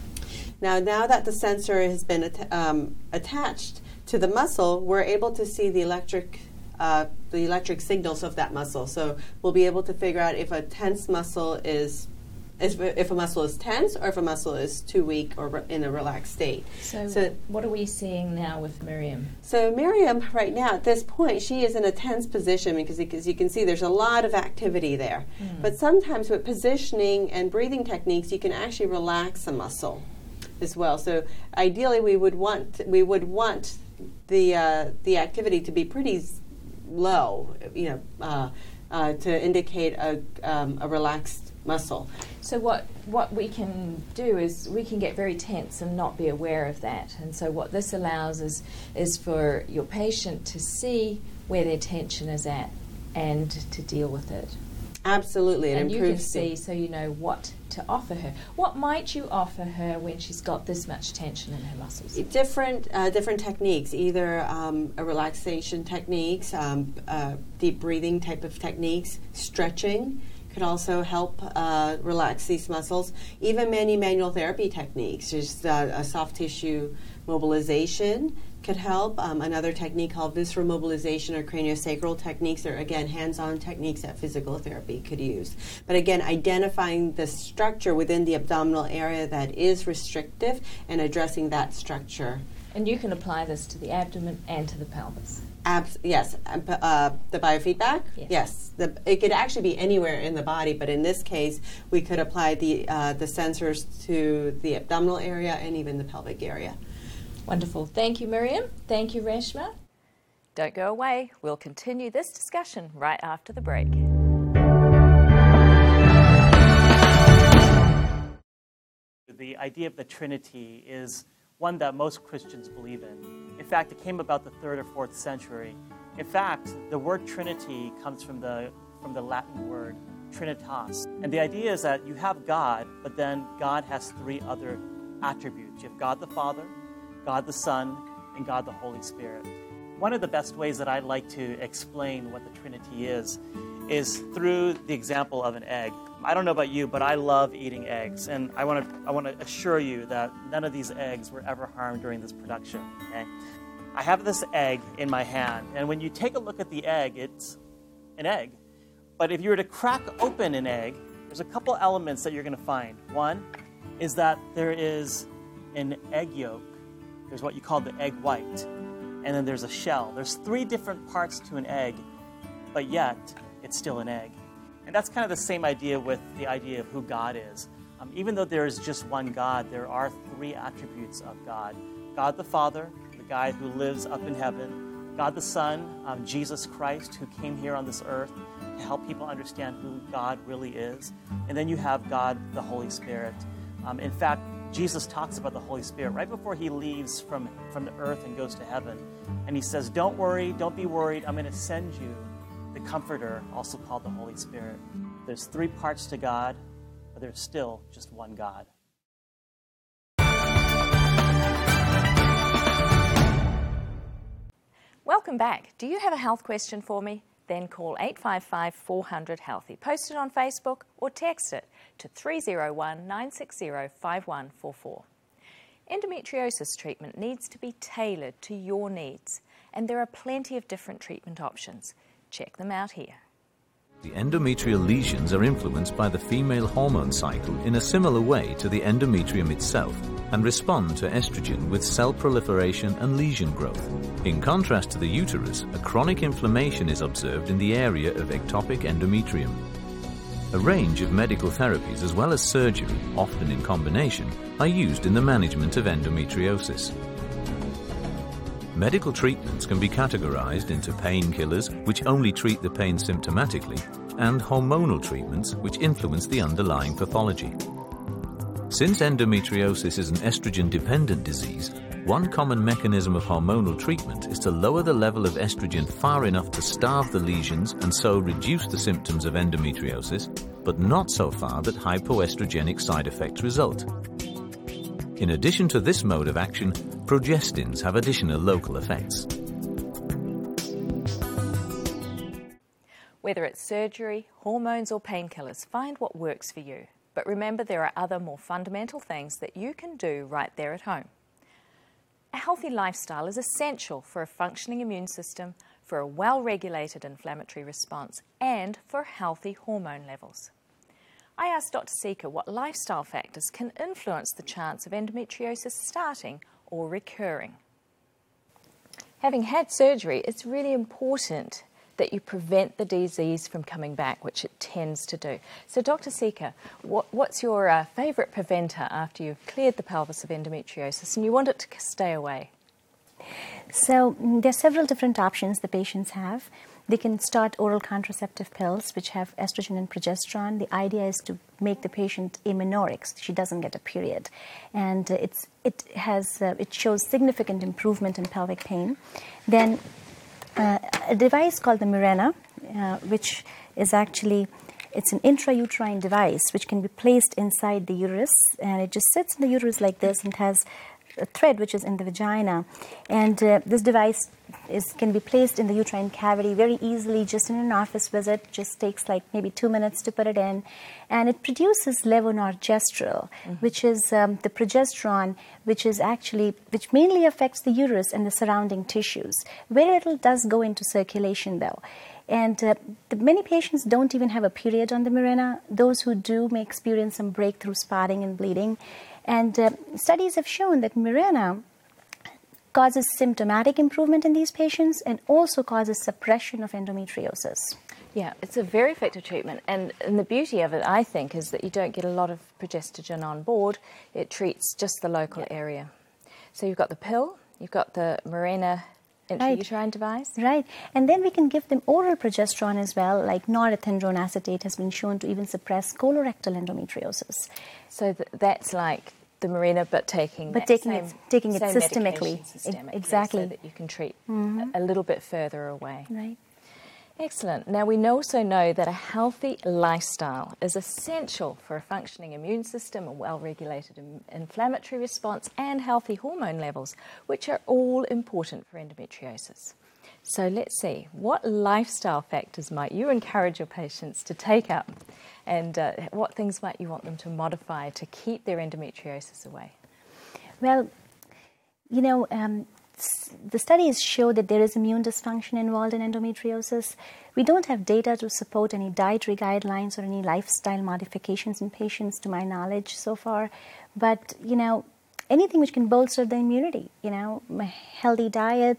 Now, now that the sensor has been at, um, attached to the muscle, we're able to see the electric uh, the electric signals of that muscle. So we'll be able to figure out if a tense muscle is, if, if a muscle is tense or if a muscle is too weak or re- in a relaxed state. So, so what are we seeing now with Miriam? So Miriam, right now at this point, she is in a tense position because, because you can see there's a lot of activity there. Mm. But sometimes with positioning and breathing techniques, you can actually relax a muscle as well. So ideally, we would want we would want the uh, the activity to be pretty low, you know, uh, uh, to indicate a um, a relaxed muscle. So what what we can do is we can get very tense and not be aware of that. And so what this allows is is for your patient to see where their tension is at and to deal with it. Absolutely, it and improves. You can see, so you know what to offer her. What might you offer her when she's got this much tension in her muscles? Different, uh, different techniques. Either um, a relaxation techniques, um, uh, deep breathing type of techniques, stretching could also help uh, relax these muscles. Even many manual therapy techniques, just uh, a soft tissue mobilization could help. Um, another technique called visceral mobilization or craniosacral techniques are, again, hands-on techniques that physical therapy could use. But again, identifying the structure within the abdominal area that is restrictive and addressing that structure. And you can apply this to the abdomen and to the pelvis. Abs- yes. Uh, the biofeedback? Yes. yes. The, it could actually be anywhere in the body, but in this case, we could apply the, uh, the sensors to the abdominal area and even the pelvic area. Wonderful. Thank you, Miriam. Thank you, Reshma. Don't go away. We'll continue this discussion right after the break. The idea of the Trinity is one that most Christians believe in. In fact, it came about the third or fourth century. In fact, the word Trinity comes from the, from the Latin word trinitas. And the idea is that you have God, but then God has three other attributes. You have God the Father, God the Son, and God the Holy Spirit. One of the best ways that I like to explain what the Trinity is, is through the example of an egg. I don't know about you, but I love eating eggs, and I want to I want to assure you that none of these eggs were ever harmed during this production. Okay? I have this egg in my hand, and when you take a look at the egg, it's an egg. But if you were to crack open an egg, there's a couple elements that you're going to find. One is that there is an egg yolk. There's what you call the egg white. and then there's a shell. There's three different parts to an egg, but yet it's still an egg. And that's kind of the same idea with the idea of who God is. Um, even though there is just one God, there are three attributes of God. God the Father, the guy who lives up in heaven. God the Son, um, Jesus Christ, who came here on this earth to help people understand who God really is. And then you have God the Holy Spirit. Um, in fact, Jesus talks about the Holy Spirit right before he leaves from, from the earth and goes to heaven. And he says, don't worry, don't be worried, I'm going to send you the Comforter, also called the Holy Spirit. There's three parts to God, but there's still just one God. Welcome back. Do you have a health question for me? Then call eight five five, four hundred, healthy. Post it on Facebook or text it to three oh one, nine six zero, five one four four. Endometriosis treatment needs to be tailored to your needs, and there are plenty of different treatment options. Check them out here. The endometrial lesions are influenced by the female hormone cycle in a similar way to the endometrium itself and respond to estrogen with cell proliferation and lesion growth. In contrast to the uterus, a chronic inflammation is observed in the area of ectopic endometrium. A range of medical therapies as well as surgery, often in combination, are used in the management of endometriosis. Medical treatments can be categorized into painkillers, which only treat the pain symptomatically, and hormonal treatments, which influence the underlying pathology. Since endometriosis is an estrogen-dependent disease, one common mechanism of hormonal treatment is to lower the level of estrogen far enough to starve the lesions and so reduce the symptoms of endometriosis, but not so far that hypoestrogenic side effects result. In addition to this mode of action, progestins have additional local effects. Whether it's surgery, hormones or painkillers, find what works for you. But remember, there are other more fundamental things that you can do right there at home. A healthy lifestyle is essential for a functioning immune system, for a well-regulated inflammatory response, and for healthy hormone levels. I asked Doctor Seeker what lifestyle factors can influence the chance of endometriosis starting or recurring. Having had surgery, it's really important that you prevent the disease from coming back, which it tends to do. So, Doctor Seeker, what, what's your uh, favourite preventer after you've cleared the pelvis of endometriosis and you want it to stay away? So, there are several different options the patients have. They can start oral contraceptive pills, which have estrogen and progesterone. The idea is to make the patient amenorrheic, so she doesn't get a period, and uh, it's it has uh, it shows significant improvement in pelvic pain. Then uh, a device called the Mirena, uh, which is actually it's an intrauterine device which can be placed inside the uterus, and it just sits in the uterus like this and has a thread which is in the vagina, and uh, this device is can be placed in the uterine cavity very easily, just in an office visit. Just takes like maybe two minutes to put it in, and it produces levonorgestrel, mm-hmm. which is um, the progesterone, which is actually which mainly affects the uterus and the surrounding tissues. Very little does go into circulation though. And uh, the, many patients don't even have a period on the Mirena. Those who do may experience some breakthrough spotting and bleeding. And uh, studies have shown that Mirena causes symptomatic improvement in these patients and also causes suppression of endometriosis. Yeah, it's a very effective treatment. And, and the beauty of it, I think, is that you don't get a lot of progestogen on board. It treats just the local yeah. area. So you've got the pill, you've got the Mirena intrauterine right. device. Right. And then we can give them oral progesterone as well, like norethindrone acetate has been shown to even suppress colorectal endometriosis. So th that's like the Mirena, but taking but that taking same, it taking it systemically, systemically, exactly, so that you can treat mm-hmm. a, a little bit further away. Right. Excellent. Now we also know that a healthy lifestyle is essential for a functioning immune system, a well-regulated in inflammatory response, and healthy hormone levels, which are all important for endometriosis. So let's see, what lifestyle factors might you encourage your patients to take up, and uh, what things might you want them to modify to keep their endometriosis away? Well, you know, um, the studies show that there is immune dysfunction involved in endometriosis. We don't have data to support any dietary guidelines or any lifestyle modifications in patients, to my knowledge, so far. But, you know, anything which can bolster the immunity, you know, a healthy diet,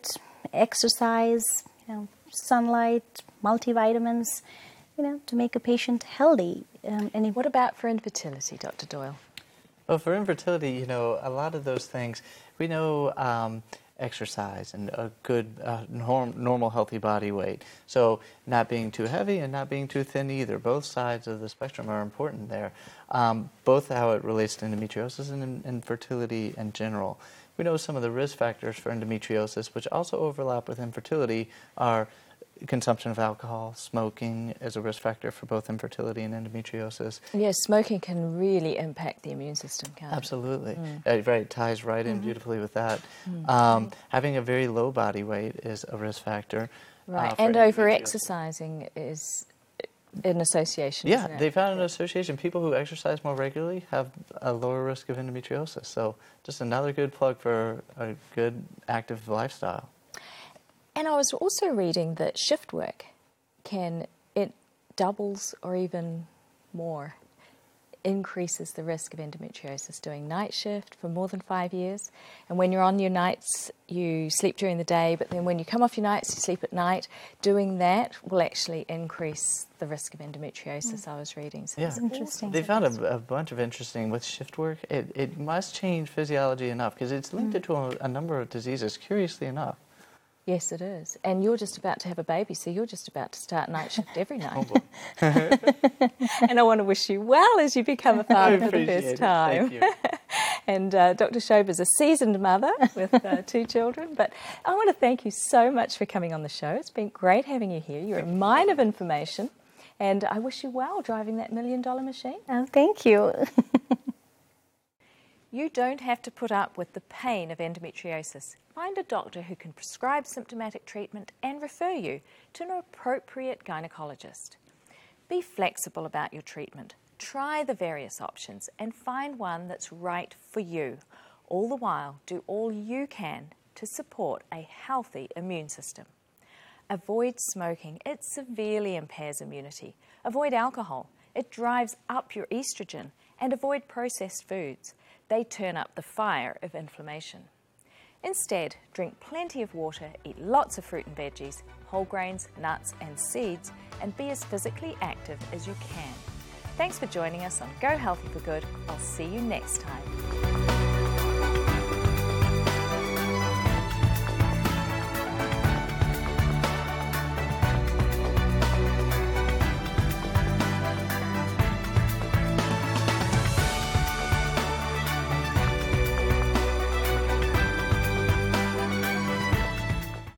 exercise, you know, sunlight, multivitamins, you know, to make a patient healthy. Um, and what about for infertility, Doctor Doyle? Well, for infertility, you know, a lot of those things, we know um, exercise and a good uh, norm, normal healthy body weight. So not being too heavy and not being too thin either. Both sides of the spectrum are important there. Um, both how it relates to endometriosis and infertility in general. We know some of the risk factors for endometriosis, which also overlap with infertility, are consumption of alcohol, smoking is a risk factor for both infertility and endometriosis. Yes, smoking can really impact the immune system, can't it? Absolutely. Mm. Uh, right, ties right in mm-hmm. beautifully with that. Mm. Um, having a very low body weight is a risk factor. Right, uh, and over-exercising is an association, Yeah, isn't it? they found an association. People who exercise more regularly have a lower risk of endometriosis. So just another good plug for a good active lifestyle. And I was also reading that shift work can, it doubles or even more, increases the risk of endometriosis. Doing night shift for more than five years. And when you're on your nights, you sleep during the day, but then when you come off your nights, you sleep at night. Doing that will actually increase the risk of endometriosis, mm. I was reading. So yeah. it's interesting. They found a, a bunch of interesting with shift work. It, it must change physiology enough because it's linked mm. to a, a number of diseases, curiously enough. Yes, it is. And you're just about to have a baby, so you're just about to start night shift every night. Oh, and I want to wish you well as you become a father for the first time. Thank you. And uh, Doctor Shobe is a seasoned mother with uh, two children. But I want to thank you so much for coming on the show. It's been great having you here. You're a mine of information. And I wish you well driving that million-dollar machine. Oh, thank you. You don't have to put up with the pain of endometriosis. Find a doctor who can prescribe symptomatic treatment and refer you to an appropriate gynecologist. Be flexible about your treatment. Try the various options and find one that's right for you. All the while, do all you can to support a healthy immune system. Avoid smoking. It severely impairs immunity. Avoid alcohol. It drives up your estrogen. And avoid processed foods. They turn up the fire of inflammation. Instead, drink plenty of water, eat lots of fruit and veggies, whole grains, nuts and seeds, and be as physically active as you can. Thanks for joining us on Go Healthy for Good. I'll see you next time.